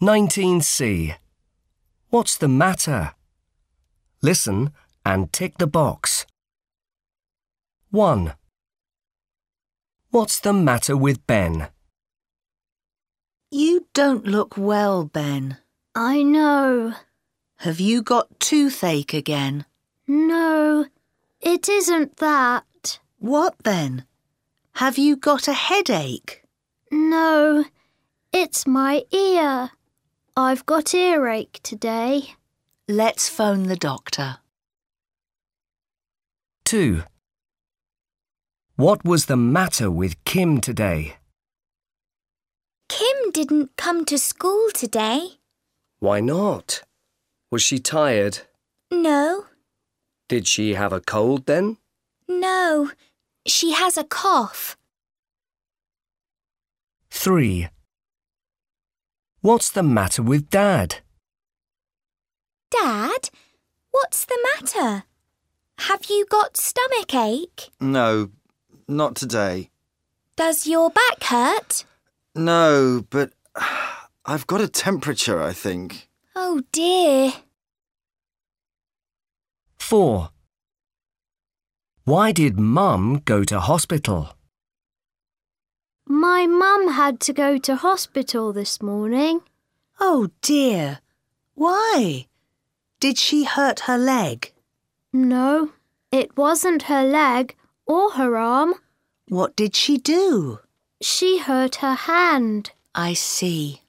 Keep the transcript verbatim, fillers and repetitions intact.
nineteen C. What's the matter? Listen and tick the box. one. What's the matter with Ben? You don't look well, Ben. I know. Have you got toothache again? No, it isn't that. What then? Have you got a headache? No, it's my ear. I've got earache today. Let's phone the doctor. two. What was the matter with Kim today? Kim didn't come to school today. Why not? Was she tired? No, Did she have a cold then? no, she has a cough. three. What's the matter with Dad? Dad, what's the matter? Have you got stomach ache? No, not today. Does your back hurt? No, but I've got a temperature, I think. Oh dear. four. Why did Mum go to hospital? My mum had to go to hospital this morning. Oh dear. Why? Did she hurt her leg? No, it wasn't her leg or her arm. What did she do? She hurt her hand. I see.